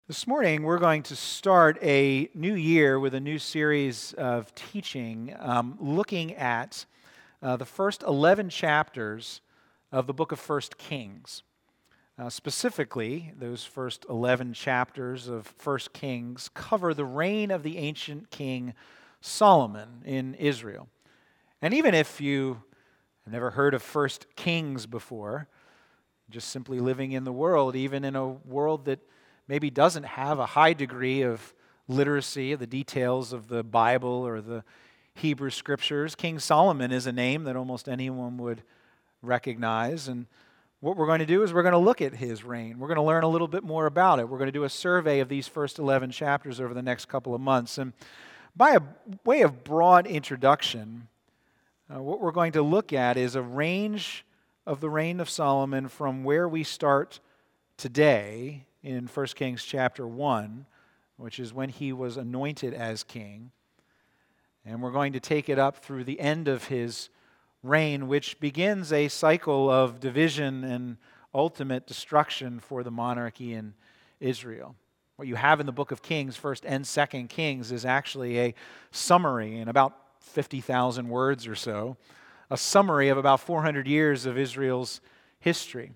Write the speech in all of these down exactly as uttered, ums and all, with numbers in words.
This morning, we're going to start a new year with a new series of teaching um, looking at uh, the first eleven chapters of the book of First Kings. Uh, specifically, those first eleven chapters of First Kings cover the reign of the ancient king Solomon in Israel. And even if you have never heard of First Kings before, just simply living in the world, even in a world that maybe doesn't have a high degree of literacy of the details of the Bible or the Hebrew Scriptures, King Solomon is a name that almost anyone would recognize. And what we're going to do is we're going to look at his reign. We're going to learn a little bit more about it. We're going to do a survey of these first eleven chapters over the next couple of months. And by a way of broad introduction, uh, what we're going to look at is a range of the reign of Solomon from where we start today in First Kings chapter one, which is when he was anointed as king. And we're going to take it up through the end of his reign, which begins a cycle of division and ultimate destruction for the monarchy in Israel. What you have in the book of Kings, First and Second Kings, is actually a summary in about fifty thousand words or so, a summary of about four hundred years of Israel's history.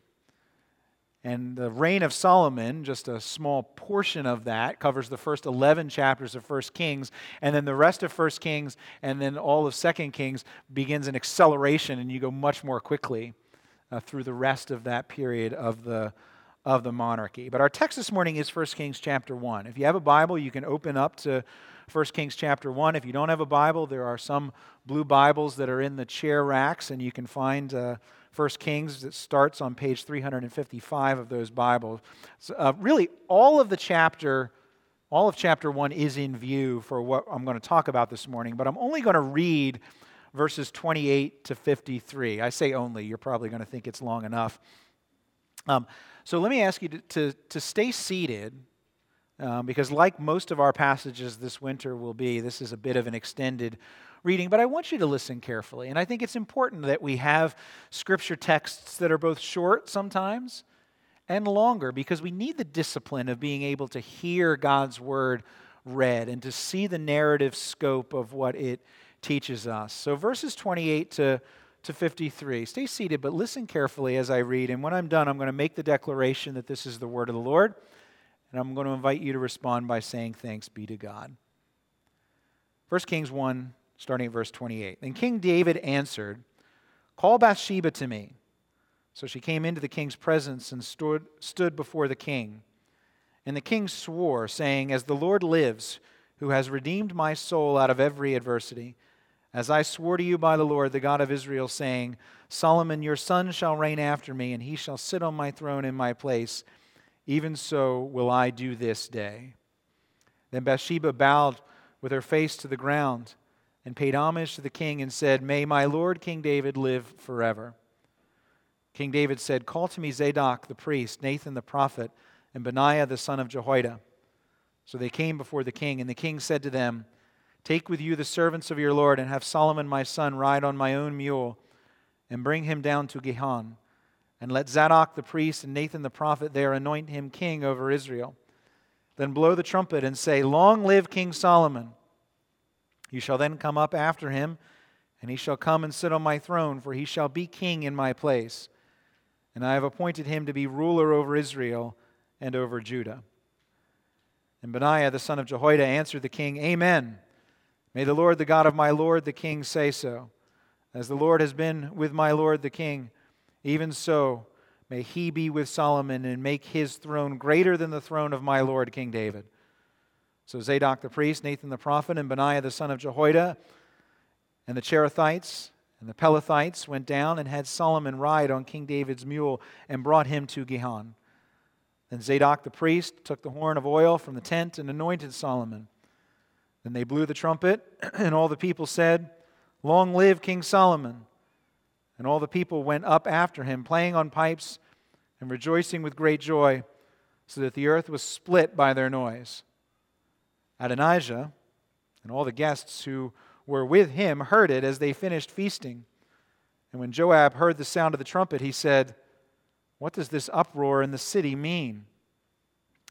And the reign of Solomon, just a small portion of that, covers the first eleven chapters of First Kings, and then the rest of First Kings, and then all of Second Kings begins an acceleration, and you go much more quickly uh, through the rest of that period of the, of the monarchy. But our text this morning is First Kings chapter one. If you have a Bible, you can open up to First Kings chapter one. If you don't have a Bible, there are some blue Bibles that are in the chair racks, and you can find Uh, First Kings, that starts on page three hundred fifty-five of those Bibles. So, uh, really, all of the chapter, all of chapter one is in view for what I'm going to talk about this morning, but I'm only going to read verses twenty-eight to fifty-three. I say only, you're probably going to think it's long enough. Um, so let me ask you to, to, to stay seated, um, because like most of our passages this winter will be, this is a bit of an extended reading, but I want you to listen carefully. And I think it's important that we have scripture texts that are both short sometimes and longer, because we need the discipline of being able to hear God's word read and to see the narrative scope of what it teaches us. So verses twenty-eight to, to fifty-three. Stay seated, but listen carefully as I read. And when I'm done, I'm going to make the declaration that this is the word of the Lord. And I'm going to invite you to respond by saying, "Thanks be to God." First Kings one, starting at verse twenty-eight. Then King David answered, "Call Bathsheba to me." So she came into the king's presence and stood, stood before the king. And the king swore, saying, "As the Lord lives, who has redeemed my soul out of every adversity, as I swore to you by the Lord, the God of Israel, saying, Solomon your son shall reign after me, and he shall sit on my throne in my place, even so will I do this day." Then Bathsheba bowed with her face to the ground and paid homage to the king and said, "May my lord King David live forever." King David said, "Call to me Zadok the priest, Nathan the prophet, and Benaiah the son of Jehoiada." So they came before the king, and the king said to them, "Take with you the servants of your lord, and have Solomon my son ride on my own mule, and bring him down to Gihon. And let Zadok the priest and Nathan the prophet there anoint him king over Israel. Then blow the trumpet and say, 'Long live King Solomon!' You shall then come up after him, and he shall come and sit on my throne, for he shall be king in my place. And I have appointed him to be ruler over Israel and over Judah." And Benaiah the son of Jehoiada answered the king, "Amen. May the Lord, the God of my lord the king, say so. As the Lord has been with my lord the king, even so may he be with Solomon and make his throne greater than the throne of my lord King David." So Zadok the priest, Nathan the prophet, and Benaiah the son of Jehoiada, and the Cherethites and the Pelethites went down and had Solomon ride on King David's mule and brought him to Gihon. Then Zadok the priest took the horn of oil from the tent and anointed Solomon. Then they blew the trumpet, and all the people said, "Long live King Solomon!" And all the people went up after him, playing on pipes and rejoicing with great joy, so that the earth was split by their noise. Adonijah and all the guests who were with him heard it as they finished feasting. And when Joab heard the sound of the trumpet, he said, "What does this uproar in the city mean?"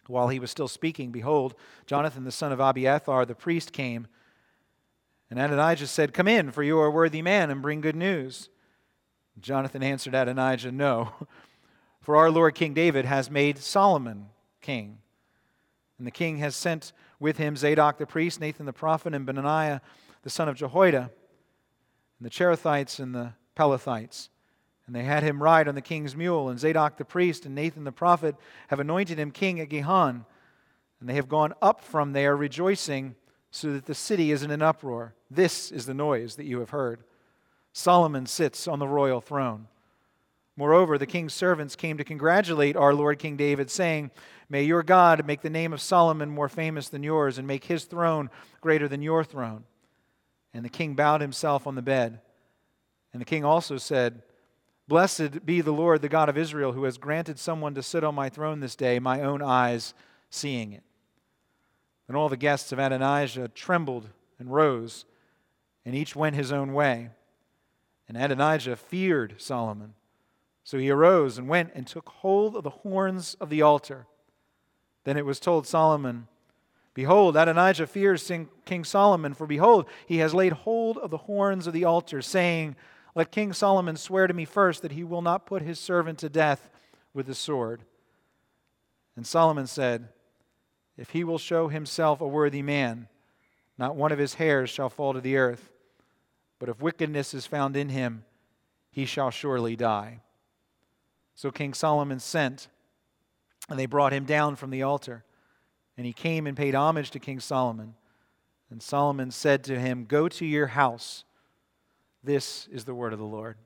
While he was still speaking, behold, Jonathan the son of Abiathar the priest came. And Adonijah said, "Come in, for you are a worthy man, and bring good news." Jonathan answered Adonijah, "No, for our Lord King David has made Solomon king. And the king has sent with him Zadok the priest, Nathan the prophet, and Benaiah the son of Jehoiada, and the Cherethites and the Pelethites. And they had him ride on the king's mule, and Zadok the priest and Nathan the prophet have anointed him king at Gihon. And they have gone up from there rejoicing, so that the city is in an uproar. This is the noise that you have heard. Solomon sits on the royal throne. Moreover, the king's servants came to congratulate our Lord King David, saying, May your God make the name of Solomon more famous than yours, and make his throne greater than your throne. And the king bowed himself on the bed. And the king also said, Blessed be the Lord, the God of Israel, who has granted someone to sit on my throne this day, my own eyes seeing it. And all the guests of Adonijah trembled and rose, and each went his own way. And Adonijah feared Solomon. So he arose and went and took hold of the horns of the altar. Then it was told Solomon, Behold, Adonijah fears King Solomon, for behold, he has laid hold of the horns of the altar, saying, Let King Solomon swear to me first that he will not put his servant to death with the sword. And Solomon said, If he will show himself a worthy man, not one of his hairs shall fall to the earth. But if wickedness is found in him, he shall surely die. So King Solomon sent, and they brought him down from the altar. And he came and paid homage to King Solomon. And Solomon said to him, Go to your house. This is the word of the Lord.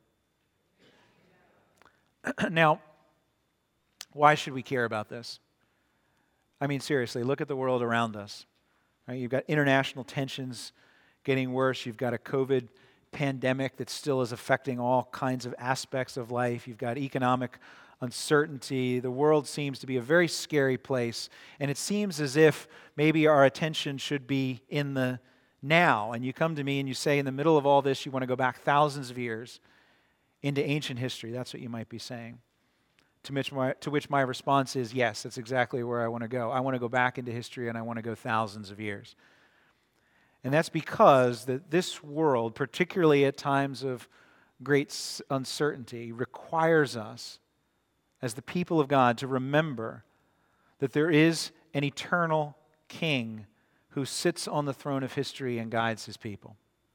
Now, why should we care about this? I mean, seriously, look at the world around us. Right? You've got international tensions getting worse. You've got a COVID pandemic that still is affecting all kinds of aspects of life. You've got economic uncertainty. The world seems to be a very scary place. And it seems as if maybe our attention should be in the now. And you come to me and you say, in the middle of all this, you want to go back thousands of years into ancient history. That's what you might be saying. To which, my, to which my response is, yes, that's exactly where I want to go. I want to go back into history, and I want to go thousands of years. And that's because that this world, particularly at times of great uncertainty, requires us, as the people of God, to remember that there is an eternal King who sits on the throne of history and guides his people.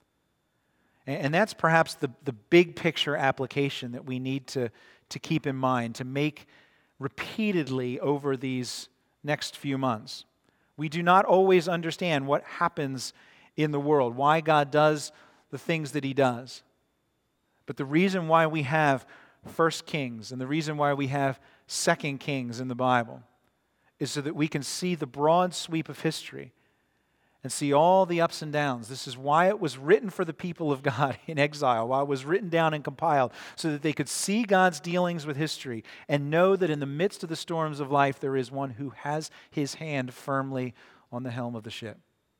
And, and that's perhaps the, the big picture application that we need to to keep in mind, to make repeatedly over these next few months. We do not always understand what happens in the world, why God does the things that he does. But the reason why we have First Kings and the reason why we have Second Kings in the Bible is so that we can see the broad sweep of history and see all the ups and downs. This is why it was written for the people of God in exile, why it was written down and compiled, so that they could see God's dealings with history and know that in the midst of the storms of life, there is one who has his hand firmly on the helm of the ship.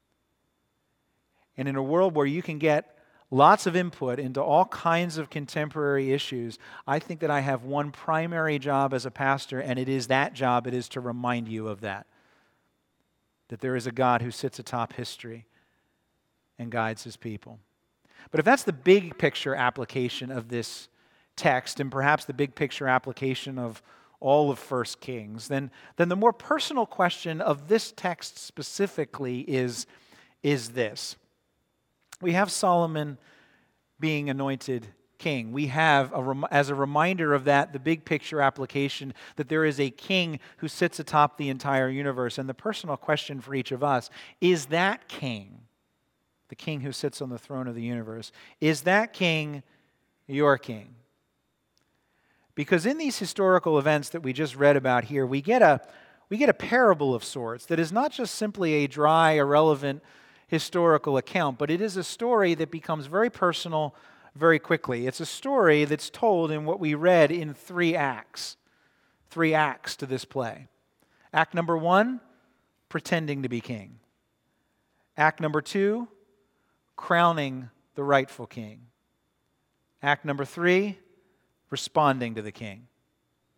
And in a world where you can get lots of input into all kinds of contemporary issues, I think that I have one primary job as a pastor, and it is that job. It is to remind you of that. That there is a God who sits atop history and guides his people. But if that's the big picture application of this text, and perhaps the big picture application of all of First Kings, then, then the more personal question of this text specifically is, is this. We have Solomon being anointed king. We have, a, as a reminder of that, the big picture application that there is a king who sits atop the entire universe. And the personal question for each of us, is that king, the king who sits on the throne of the universe, is that king your king? Because in these historical events that we just read about here, we get a, we get a parable of sorts that is not just simply a dry, irrelevant historical account, but it is a story that becomes very personal very quickly. It's a story that's told in what we read in three acts. Three acts to this play. Act number one, pretending to be king. Act number two, crowning the rightful king. Act number three, responding to the king.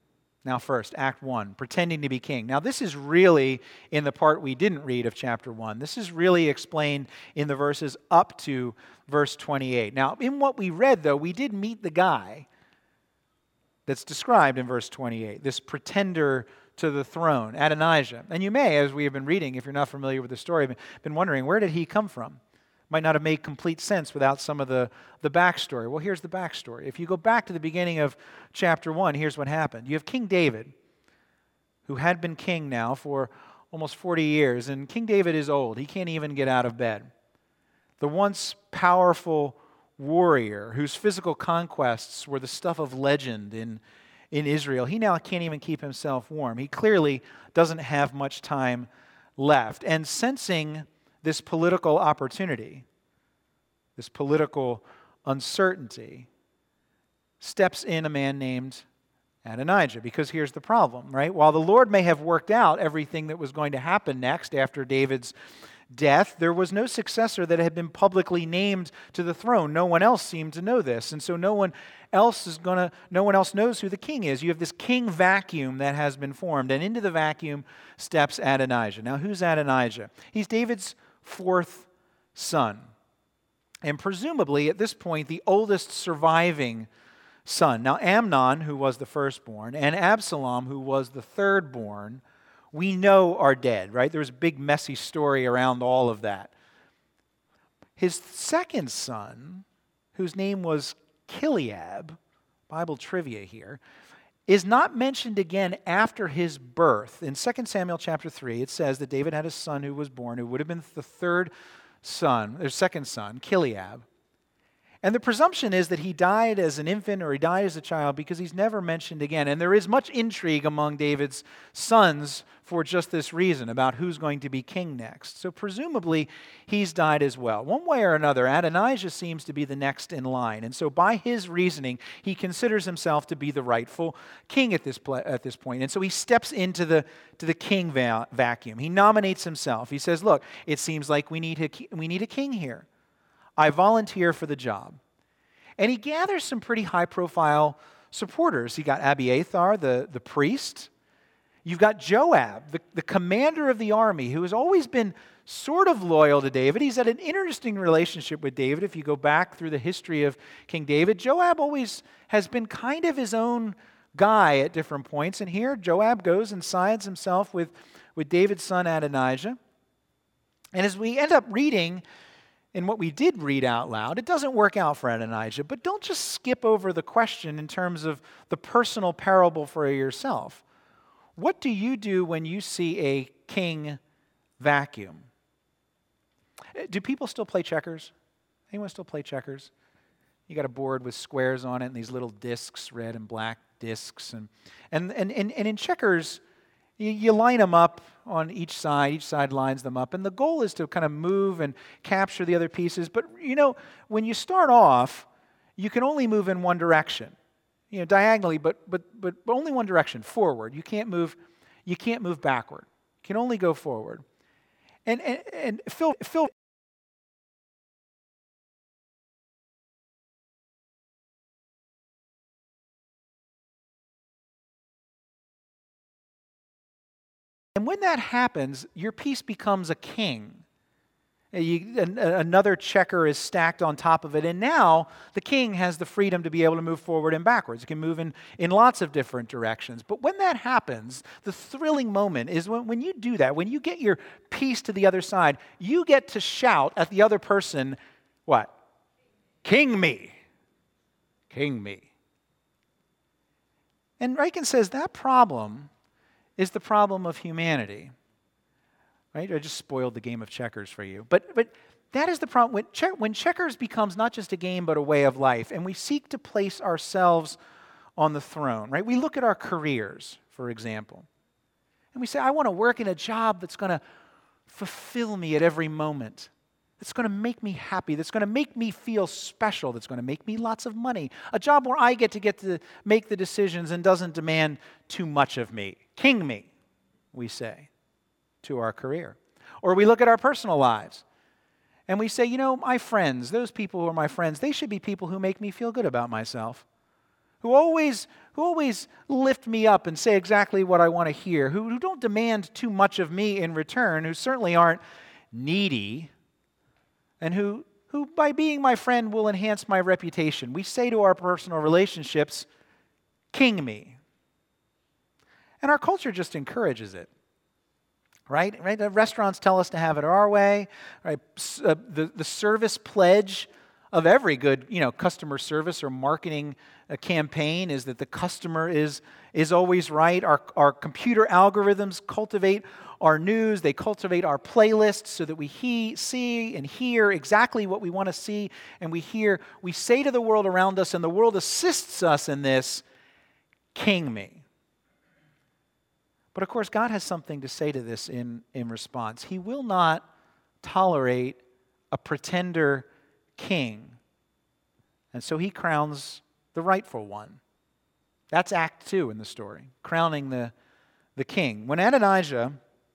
Now first, Act one, pretending to be king. Now this is really in the part we didn't read of chapter one. This is really explained in the verses up to verse twenty-eight. Now in what we read, though, we did meet the guy that's described in verse twenty-eight, this pretender to the throne, Adonijah. And you may, as we have been reading, if you're not familiar with the story, been wondering, where did he come from? Might not have made complete sense without some of the, the backstory. Well, here's the backstory. If you go back to the beginning of chapter one, here's what happened. You have King David, who had been king now for almost forty years, and King David is old. He can't even get out of bed. The once powerful warrior whose physical conquests were the stuff of legend in, in Israel, he now can't even keep himself warm. He clearly doesn't have much time left. And sensing this political opportunity, this political uncertainty, steps in a man named Adonijah. Because here's the problem, right? While the Lord may have worked out everything that was going to happen next after David's death, there was no successor that had been publicly named to the throne. No one else seemed to know this, and so no one else is going to no one else knows who the king is. You have this king vacuum that has been formed, and into the vacuum steps Adonijah. Now, who's Adonijah? He's David's fourth son, and presumably at this point the oldest surviving son. Now, Amnon, who was the firstborn, and Absalom, who was the thirdborn, we know are dead, right? There's a big messy story around all of that. His second son, whose name was Chileab, Bible trivia here, is not mentioned again after his birth. In Second Samuel chapter three, it says that David had a son who was born, who would have been the third son, their second son, Chileab. And the presumption is that he died as an infant or he died as a child because he's never mentioned again. And there is much intrigue among David's sons for just this reason about who's going to be king next. So presumably he's died as well. One way or another, Adonijah seems to be the next in line. And so by his reasoning, he considers himself to be the rightful king at this pl- at this point. And so he steps into the to the king va- vacuum. He nominates himself. He says, look, it seems like we need a, we need a king here. I volunteer for the job. And he gathers some pretty high-profile supporters. He got Abiathar, the, the priest. You've got Joab, the, the commander of the army, who has always been sort of loyal to David. He's had an interesting relationship with David. If you go back through the history of King David, Joab always has been kind of his own guy at different points. And here, Joab goes and sides himself with, with David's son Adonijah. And as we end up reading in what we did read out loud, it doesn't work out for Adonijah, but don't just skip over the question in terms of the personal parable for yourself. What do you do when you see a king vacuum? Do people still play checkers? Anyone still play checkers? You got a board with squares on it and these little discs, red and black discs. And, and, and, and, and in checkers, you, you line them up on each side. Each side lines them up. And the goal is to kind of move and capture the other pieces. But, you know, when you start off, you can only move in one direction. You know, diagonally, but but but only one direction, forward. You can't move, you can't move backward. You can only go forward. And and, and Phil Phil And when that happens, your piece becomes a king. You, an, another checker is stacked on top of it, and now the king has the freedom to be able to move forward and backwards. He can move in, in lots of different directions. But when that happens, the thrilling moment is when, when you do that, when you get your piece to the other side, you get to shout at the other person, what? King me. King me. And Ryken says that problem is the problem of humanity. Right? I just spoiled the game of checkers for you. But but that is the problem. When, che- when checkers becomes not just a game but a way of life, and we seek to place ourselves on the throne, right? We look at our careers, for example, and we say, I want to work in a job that's going to fulfill me at every moment, that's going to make me happy, that's going to make me feel special, that's going to make me lots of money, a job where I get to get to make the decisions and doesn't demand too much of me. King me, we say to our career. Or we look at our personal lives and we say, you know, my friends, those people who are my friends, they should be people who make me feel good about myself, who always, who always lift me up and say exactly what I want to hear, who, who don't demand too much of me in return, who certainly aren't needy, and who, who by being my friend will enhance my reputation. We say to our personal relationships, king me. And our culture just encourages it. Right? Right? The restaurants tell us to have it our way. Right? Uh, the, the service pledge of every good, you know, customer service or marketing uh, campaign is that the customer is, is always right. Our, our computer algorithms cultivate our news. They cultivate our playlists so that we he, see and hear exactly what we want to see and we hear. We say to the world around us, and the world assists us in this, king me. But of course, God has something to say to this in, in response. He will not tolerate a pretender king. And so he crowns the rightful one. That's Act Two in the story, crowning the, the king. When Adonijah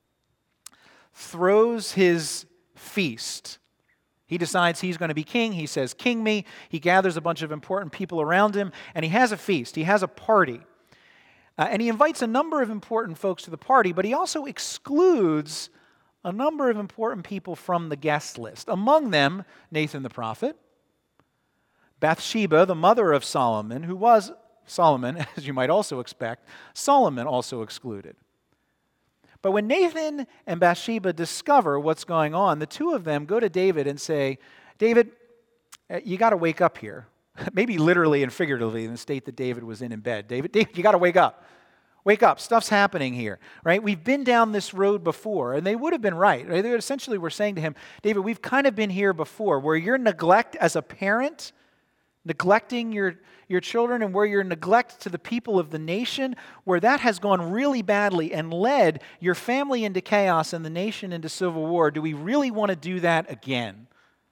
throws his feast, he decides he's going to be king. He says, king me. He gathers a bunch of important people around him, and he has a feast. He has a party. Uh, and he invites a number of important folks to the party, but he also excludes a number of important people from the guest list. Among them, Nathan the prophet, Bathsheba, the mother of Solomon, who was Solomon, as you might also expect, Solomon also excluded. But when Nathan and Bathsheba discover what's going on, the two of them go to David and say, David, you got to wake up here. Maybe literally and figuratively in the state that David was in in bed. David, David you got to wake up. Wake up. Stuff's happening here, right? We've been down this road before, and they would have been right. right? They essentially were saying to him, David, we've kind of been here before, where your neglect as a parent, neglecting your, your children, and where your neglect to the people of the nation, where that has gone really badly and led your family into chaos and the nation into civil war. Do we really want to do that again?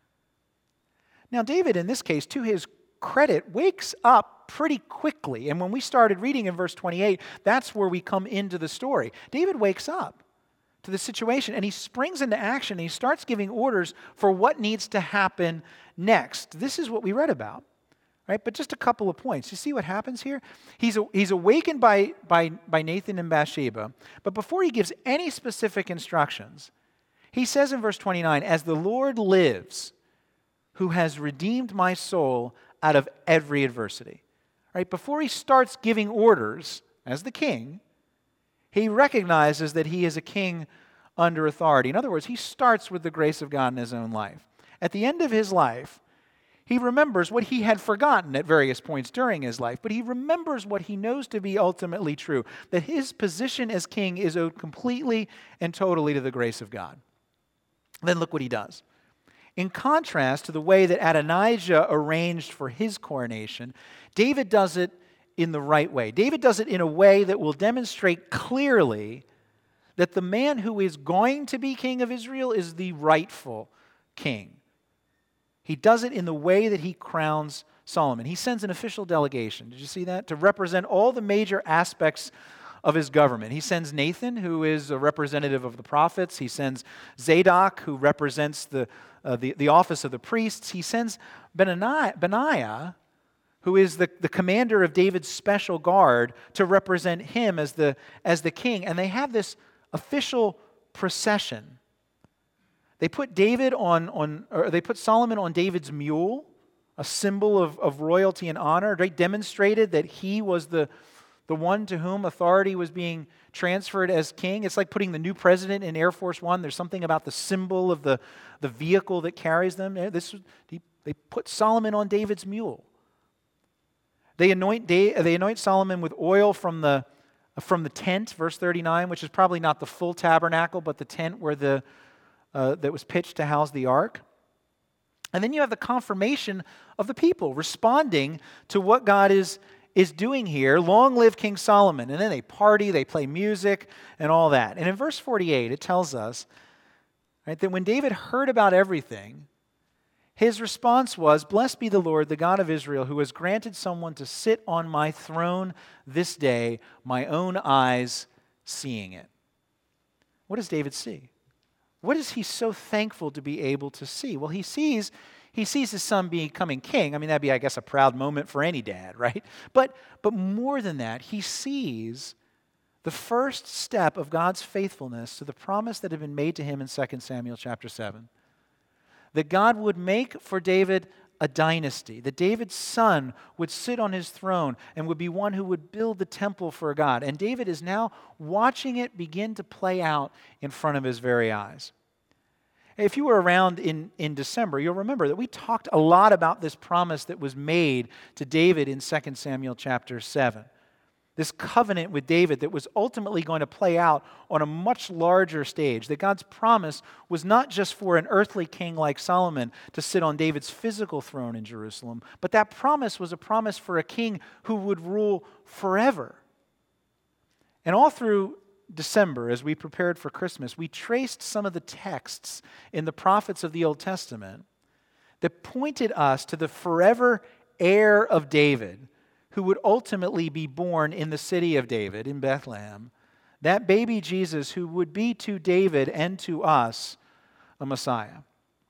Now, David, in this case, to his credit, wakes up pretty quickly. And when we started reading in verse twenty-eight, that's where we come into the story. David wakes up to the situation and he springs into action and he starts giving orders for what needs to happen next. This is what we read about, right? But just a couple of points. You see what happens here? He's, he's awakened by, by, by Nathan and Bathsheba, but before he gives any specific instructions, he says in verse twenty-nine, as the Lord lives, who has redeemed my soul out of every adversity. Right? Before he starts giving orders as the king, he recognizes that he is a king under authority. In other words, he starts with the grace of God in his own life. At the end of his life, he remembers what he had forgotten at various points during his life, but he remembers what he knows to be ultimately true, that his position as king is owed completely and totally to the grace of God. Then look what he does. In contrast to the way that Adonijah arranged for his coronation, David does it in the right way. David does it in a way that will demonstrate clearly that the man who is going to be king of Israel is the rightful king. He does it in the way that he crowns Solomon. He sends an official delegation, did you see that? To represent all the major aspects of his government. He sends Nathan, who is a representative of the prophets. He sends Zadok, who represents the, uh, the, the office of the priests. He sends Benaiah, Benaiah who is the, the commander of David's special guard, to represent him as the, as the king. And they have this official procession. They put David on, on or they put Solomon on David's mule, a symbol of, of royalty and honor. They demonstrated that he was the The one to whom authority was being transferred as king. It's like putting the new president in Air Force One. There's something about the symbol of the, the vehicle that carries them. This, they put Solomon on David's mule. They anoint, they anoint Solomon with oil from the, from the tent, verse thirty-nine, which is probably not the full tabernacle, but the tent where the, uh, that was pitched to house the ark. And then you have the confirmation of the people responding to what God is is doing here. Long live King Solomon. And then they party, they play music, and all that. And in verse forty-eight, it tells us, right, that when David heard about everything, his response was, blessed be the Lord, the God of Israel, who has granted someone to sit on my throne this day, my own eyes seeing it. What does David see? What is he so thankful to be able to see? Well, he sees he sees his son becoming king. I mean, that'd be, I guess, a proud moment for any dad, right? But but more than that, he sees the first step of God's faithfulness to the promise that had been made to him in Second Samuel chapter seven. That God would make for David a dynasty, that David's son would sit on his throne and would be one who would build the temple for God. And David is now watching it begin to play out in front of his very eyes. If you were around in, in December, you'll remember that we talked a lot about this promise that was made to David in Second Samuel chapter seven. This covenant with David that was ultimately going to play out on a much larger stage. That God's promise was not just for an earthly king like Solomon to sit on David's physical throne in Jerusalem, but that promise was a promise for a king who would rule forever. And all through December, as we prepared for Christmas, we traced some of the texts in the prophets of the Old Testament that pointed us to the forever heir of David, who would ultimately be born in the city of David, in Bethlehem, that baby Jesus who would be to David and to us a Messiah.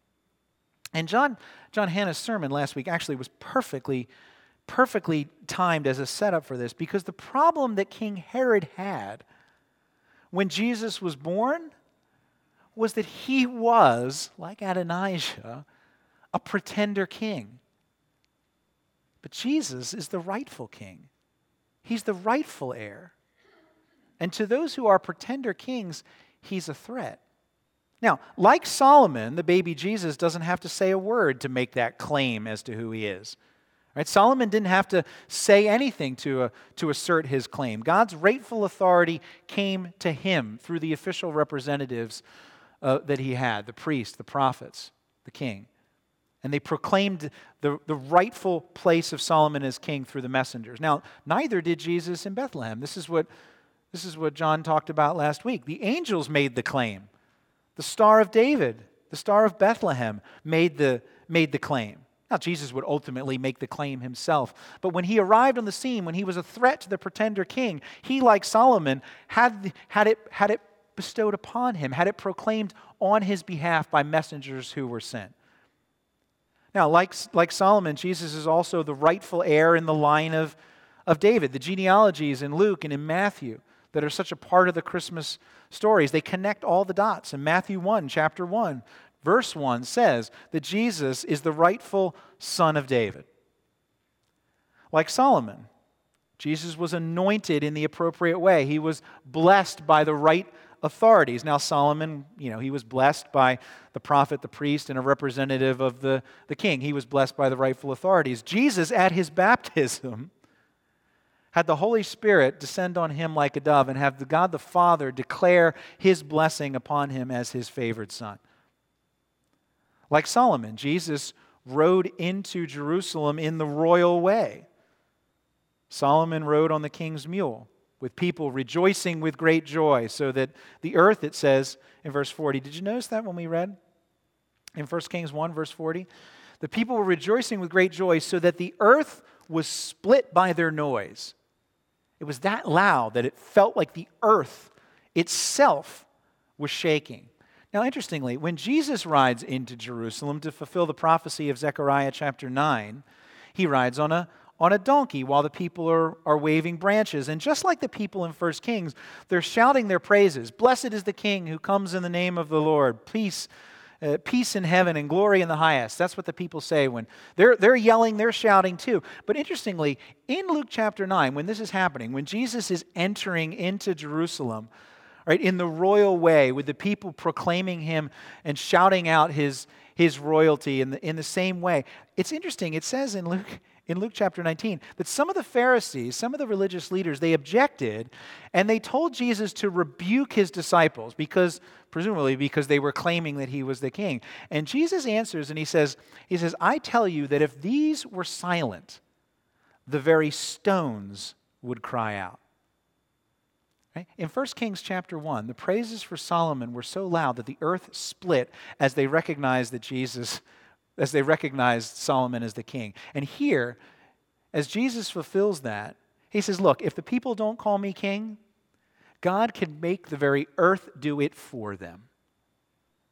And John, John Hanna's sermon last week actually was perfectly, perfectly timed as a setup for this, because the problem that King Herod had when Jesus was born was that he was, like Adonijah, a pretender king. But Jesus is the rightful king. He's the rightful heir. And to those who are pretender kings, he's a threat. Now, like Solomon, the baby Jesus doesn't have to say a word to make that claim as to who he is. Right? Solomon didn't have to say anything to, uh, to assert his claim. God's rightful authority came to him through the official representatives uh, that he had, the priests, the prophets, the king. And they proclaimed the, the rightful place of Solomon as king through the messengers. Now, neither did Jesus in Bethlehem. This is what, this is what John talked about last week. The angels made the claim. The Star of David, the Star of Bethlehem, made the, made the claim. Now, Jesus would ultimately make the claim himself. But when he arrived on the scene, when he was a threat to the pretender king, he, like Solomon, had, had, it, had it bestowed upon him, had it proclaimed on his behalf by messengers who were sent. Now, like, like Solomon, Jesus is also the rightful heir in the line of, of David. The genealogies in Luke and in Matthew that are such a part of the Christmas stories, they connect all the dots. In Matthew one, chapter one, verse one says that Jesus is the rightful son of David. Like Solomon, Jesus was anointed in the appropriate way. He was blessed by the right authorities. Now Solomon, you know, he was blessed by the prophet, the priest, and a representative of the, the king. He was blessed by the rightful authorities. Jesus, at his baptism, had the Holy Spirit descend on him like a dove and have the God the Father declare his blessing upon him as his favored son. Like Solomon, Jesus rode into Jerusalem in the royal way. Solomon rode on the king's mule, with people rejoicing with great joy, so that the earth, it says in verse forty, did you notice that when we read in First Kings one, verse forty? The people were rejoicing with great joy, so that the earth was split by their noise. It was that loud that it felt like the earth itself was shaking. Now, interestingly, when Jesus rides into Jerusalem to fulfill the prophecy of Zechariah chapter nine, he rides on a on a donkey while the people are, are waving branches. And just like the people in First Kings, they're shouting their praises. Blessed is the King who comes in the name of the Lord. Peace, uh, peace in heaven and glory in the highest. That's what the people say when they're, they're yelling, they're shouting too. But interestingly, in Luke chapter nine, when this is happening, when Jesus is entering into Jerusalem, right, in the royal way, with the people proclaiming him and shouting out his, his royalty in the, in the same way, it's interesting. It says in Luke In Luke chapter nineteen, that some of the Pharisees, some of the religious leaders, they objected and they told Jesus to rebuke his disciples because, presumably because they were claiming that he was the king. And Jesus answers and he says, he says, I tell you that if these were silent, the very stones would cry out. Right? In First Kings chapter one, the praises for Solomon were so loud that the earth split as they recognized that Jesus as they recognized Solomon as the king. And here, as Jesus fulfills that, he says, look, if the people don't call me king, God can make the very earth do it for them.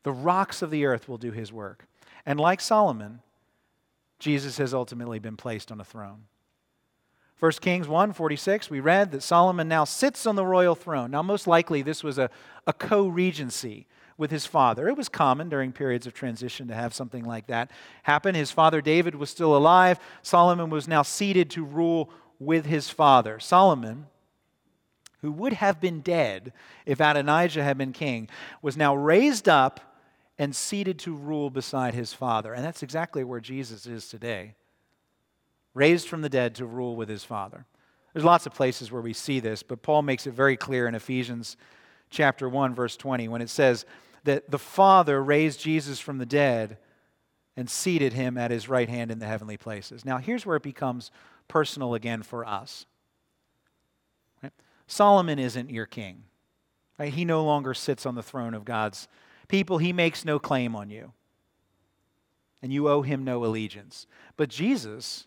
The rocks of the earth will do his work. And like Solomon, Jesus has ultimately been placed on a throne. First Kings one forty-six, we read that Solomon now sits on the royal throne. Now, most likely this was a, a co-regency with his father. It was common during periods of transition to have something like that happen. His father David was still alive. Solomon was now seated to rule with his father. Solomon, who would have been dead if Adonijah had been king, was now raised up and seated to rule beside his father. And that's exactly where Jesus is today. Raised from the dead to rule with his Father. There's lots of places where we see this, but Paul makes it very clear in Ephesians chapter one, verse twenty, when it says that the Father raised Jesus from the dead and seated him at his right hand in the heavenly places. Now, here's where it becomes personal again for us. Right? Solomon isn't your king. Right? He no longer sits on the throne of God's people. He makes no claim on you. And you owe him no allegiance. But Jesus,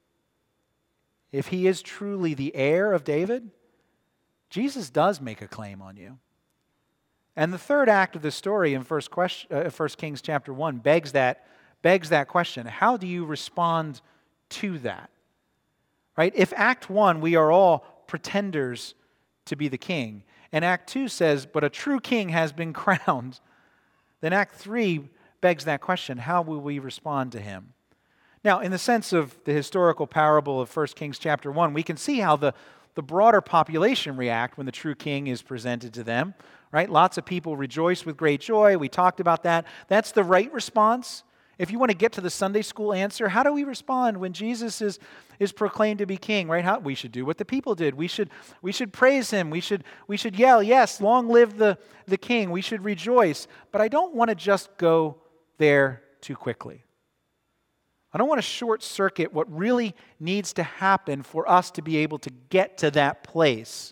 if he is truly the heir of David, Jesus does make a claim on you. And the third act of the story in First Kings chapter one begs that, begs that question. How do you respond to that? Right? If Act one, we are all pretenders to be the king, and Act two says, but a true king has been crowned, then Act three begs that question. How will we respond to him? Now, in the sense of the historical parable of First Kings chapter one, we can see how the, the broader population react when the true king is presented to them, right? Lots of people rejoice with great joy. We talked about that. That's the right response. If you want to get to the Sunday school answer, how do we respond when Jesus is, is proclaimed to be king, right? How, we should do what the people did. We should, we should praise him. We should, we should yell, yes, long live the, the king. We should rejoice. But I don't want to just go there too quickly. I don't want to short circuit what really needs to happen for us to be able to get to that place.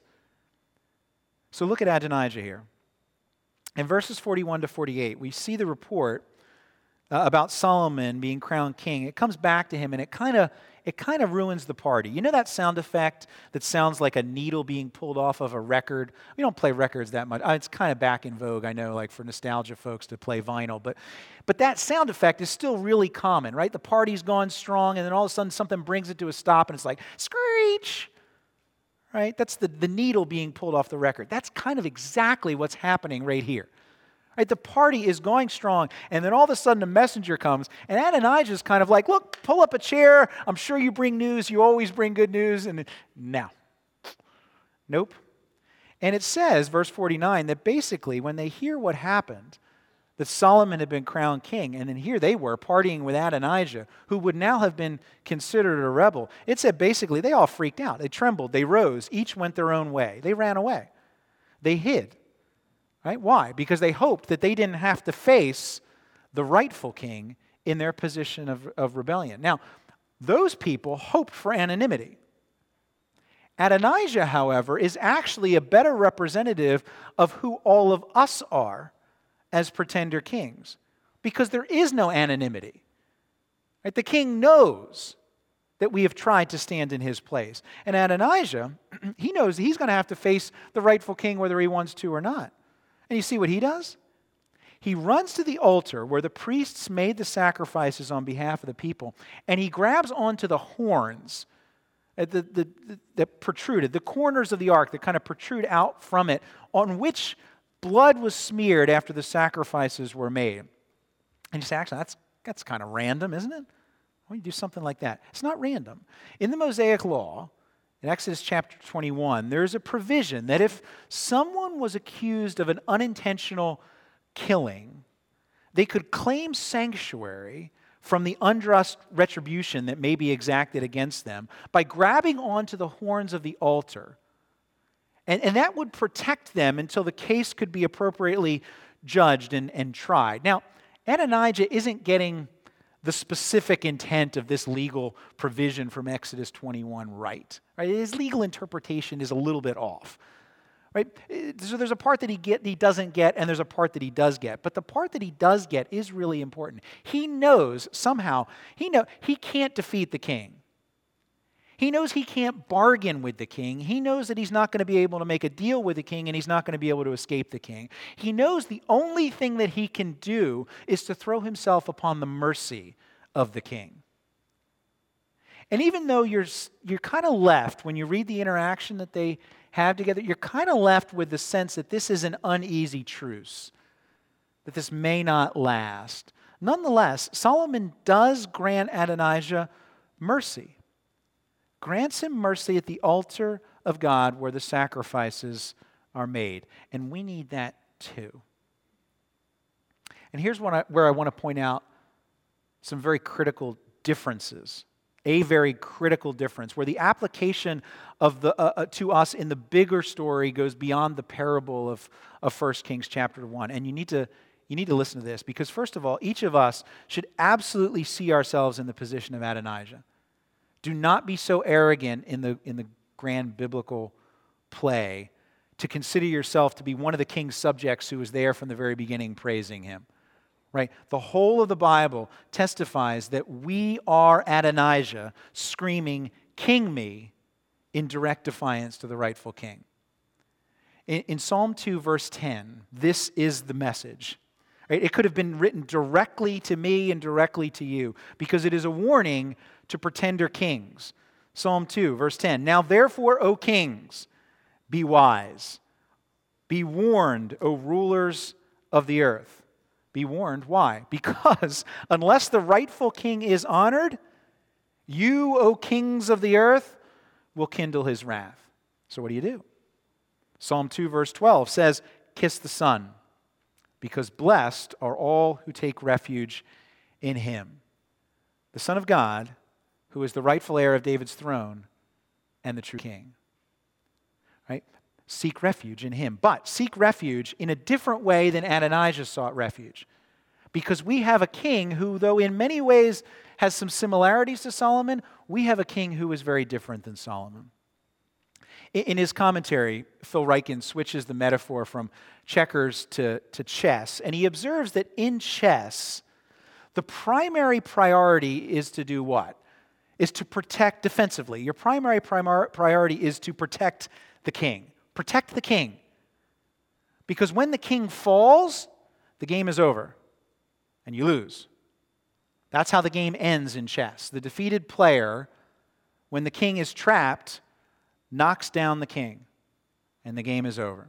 So look at Adonijah here. In verses forty-one to forty-eight, we see the report uh, about Solomon being crowned king. It comes back to him and it kind of it kind of ruins the party. You know that sound effect that sounds like a needle being pulled off of a record? We don't play records that much. It's kind of back in vogue, I know, like for nostalgia folks to play vinyl. But, but that sound effect is still really common, right? The party's gone strong and then all of a sudden something brings it to a stop and it's like, screech! Right? That's the, the needle being pulled off the record. That's kind of exactly what's happening right here. Right, the party is going strong, and then all of a sudden a messenger comes, and Adonijah's kind of like, look, pull up a chair. I'm sure you bring news. You always bring good news. And now, nope. And it says, verse forty-nine, that basically when they hear what happened, that Solomon had been crowned king, and then here they were partying with Adonijah, who would now have been considered a rebel. It said basically they all freaked out. They trembled. They rose. Each went their own way. They ran away. They hid. Right? Why? Because they hoped that they didn't have to face the rightful king in their position of, of rebellion. Now, those people hoped for anonymity. Adonijah, however, is actually a better representative of who all of us are as pretender kings, because there is no anonymity. Right? The king knows that we have tried to stand in his place. And Adonijah, he knows he's going to have to face the rightful king whether he wants to or not. And you see what he does? He runs to the altar where the priests made the sacrifices on behalf of the people, and he grabs onto the horns that, the, the, the, that protruded, the corners of the ark that kind of protrude out from it, on which blood was smeared after the sacrifices were made. And you say, actually, that's, that's kind of random, isn't it? Why do you do something like that? It's not random. In the Mosaic Law, in Exodus chapter twenty-one, there's a provision that if someone was accused of an unintentional killing, they could claim sanctuary from the unjust retribution that may be exacted against them by grabbing onto the horns of the altar. And, and that would protect them until the case could be appropriately judged and, and tried. Now, Adonijah isn't getting the specific intent of this legal provision from Exodus twenty-one right. right. His legal interpretation is a little bit off. Right? So there's a part that he get, he doesn't get, and there's a part that he does get. But the part that he does get is really important. He knows somehow, he know he can't defeat the king. He knows he can't bargain with the king. He knows that he's not going to be able to make a deal with the king, and he's not going to be able to escape the king. He knows the only thing that he can do is to throw himself upon the mercy of the king. And even though you're, you're kind of left, when you read the interaction that they have together, you're kind of left with the sense that this is an uneasy truce, that this may not last. Nonetheless, Solomon does grant Adonijah mercy. Grants him mercy at the altar of God where the sacrifices are made. And we need that too. And here's what I, where I want to point out some very critical differences. A very critical difference, where the application of the uh, uh, to us in the bigger story goes beyond the parable of, of First Kings chapter one. And you need to you need to listen to this, because first of all, each of us should absolutely see ourselves in the position of Adonijah. Do not be so arrogant in the, in the grand biblical play to consider yourself to be one of the king's subjects who was there from the very beginning praising him. Right? The whole of the Bible testifies that we are Adonijah screaming, "King me," in direct defiance to the rightful king. In, in Psalm two, verse ten, this is the message. Right? It could have been written directly to me and directly to you, because it is a warning to pretender kings. Psalm two, verse ten, "Now therefore, O kings, be wise. Be warned, O rulers of the earth." Be warned. Why? Because unless the rightful king is honored, you, O kings of the earth, will kindle his wrath. So what do you do? Psalm two, verse twelve says, "Kiss the Son, because blessed are all who take refuge in him." The Son of God, who is the rightful heir of David's throne and the true king. Right? Seek refuge in him. But seek refuge in a different way than Adonijah sought refuge. Because we have a king who, though in many ways has some similarities to Solomon, we have a king who is very different than Solomon. In his commentary, Phil Ryken switches the metaphor from checkers to, to chess, and he observes that in chess, the primary priority is to do what? Is to protect defensively. Your primary primar- priority is to protect the king. Protect the king. Because when the king falls, the game is over and you lose. That's how the game ends in chess. The defeated player, when the king is trapped, knocks down the king and the game is over.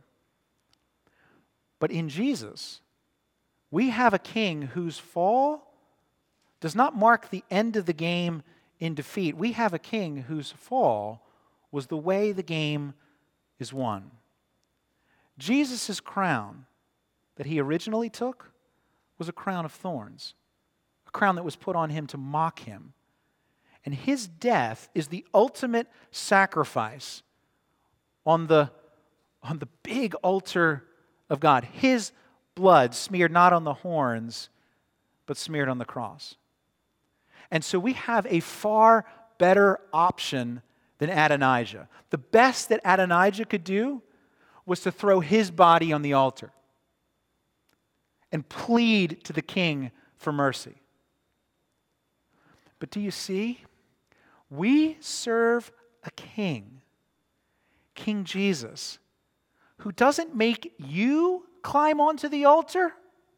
But in Jesus, we have a king whose fall does not mark the end of the game in defeat. We have a king whose fall was the way the game is won. Jesus' crown that he originally took was a crown of thorns, a crown that was put on him to mock him. And his death is the ultimate sacrifice on the, on the big altar of God. His blood smeared not on the horns, but smeared on the cross. And so we have a far better option than Adonijah. The best that Adonijah could do was to throw his body on the altar and plead to the king for mercy. But do you see? We serve a king, King Jesus, who doesn't make you climb onto the altar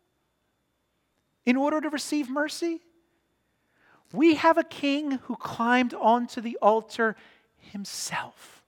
in order to receive mercy. We have a king who climbed onto the altar himself,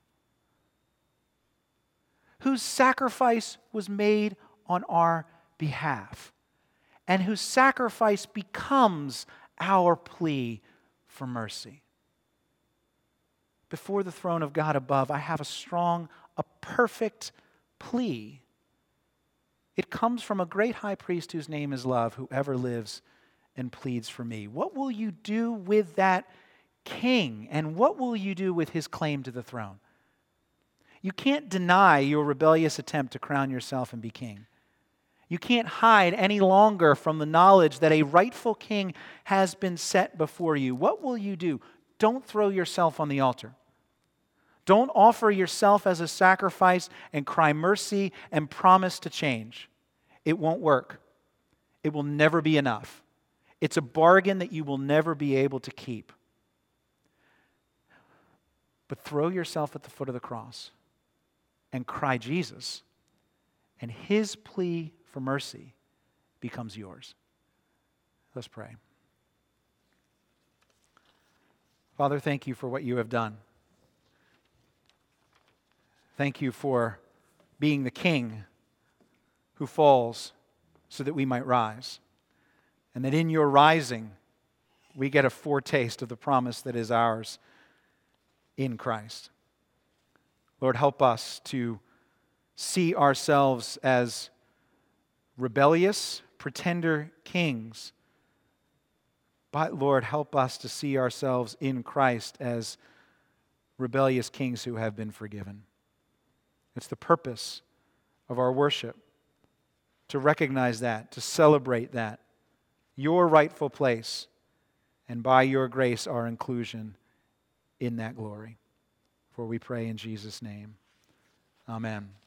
whose sacrifice was made on our behalf, and whose sacrifice becomes our plea for mercy. Before the throne of God above, I have a strong, a perfect plea. It comes from a great high priest whose name is love, who ever lives and pleads for me. What will you do with that king? And what will you do with his claim to the throne? You can't deny your rebellious attempt to crown yourself and be king. You can't hide any longer from the knowledge that a rightful king has been set before you. What will you do? Don't throw yourself on the altar. Don't offer yourself as a sacrifice and cry mercy and promise to change. It won't work. It will never be enough. It's a bargain that you will never be able to keep. But throw yourself at the foot of the cross and cry Jesus, and his plea for mercy becomes yours. Let's pray. Father, thank you for what you have done. Thank you for being the King who falls so that we might rise. And that in your rising, we get a foretaste of the promise that is ours in Christ. Lord, help us to see ourselves as rebellious, pretender kings. But Lord, help us to see ourselves in Christ as rebellious kings who have been forgiven. It's the purpose of our worship to recognize that, to celebrate that, your rightful place, and by your grace, our inclusion in that glory. For we pray in Jesus' name. Amen.